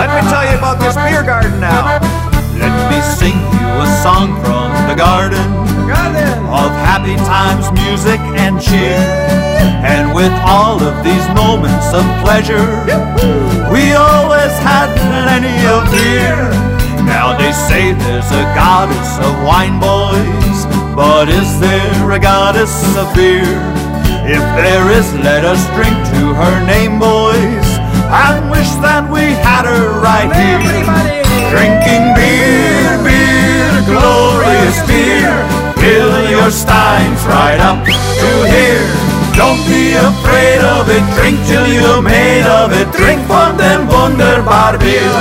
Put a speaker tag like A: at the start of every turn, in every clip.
A: Let me tell you about this beer garden now.
B: Let me sing you a song from the garden of happy times, music and cheer. And with all of these moments of pleasure, we always had plenty of beer. Now they say there's a goddess of wine, boys, but is there a goddess of beer? If there is, let us drink to her name, boys, and wish that we had her right here. Drinking beer, beer, glorious beer, fill your steins right up to here. Don't be afraid of it, drink till you're made of it. Drink von dem wunderbar Bier.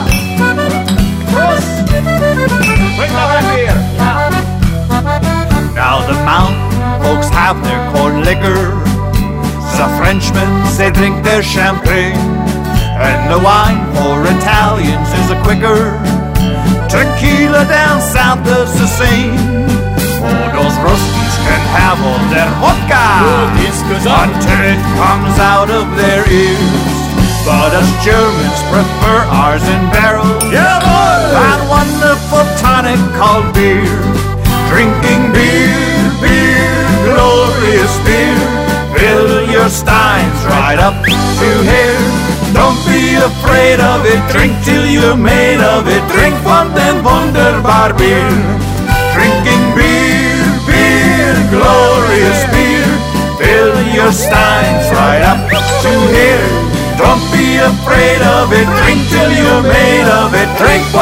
B: Now the mountain folks have their corn liquor, the Frenchmen, they drink their champagne, and the wine for Italians is a quicker. Tequila down south does the same. Oh, those Ruskies can have all their vodka until it comes out of their ears. But us Germans prefer ours in barrels, that wonderful tonic called beer. Drinking beer, beer, glorious beer, fill your steins right up to here. Don't be afraid of it, drink till you're made of it. Drink von dem wunderbar Bier. Drinking beer, beer, glorious beer, fill your steins right up to here. Don't be afraid of it, drink till you're made of it. Drink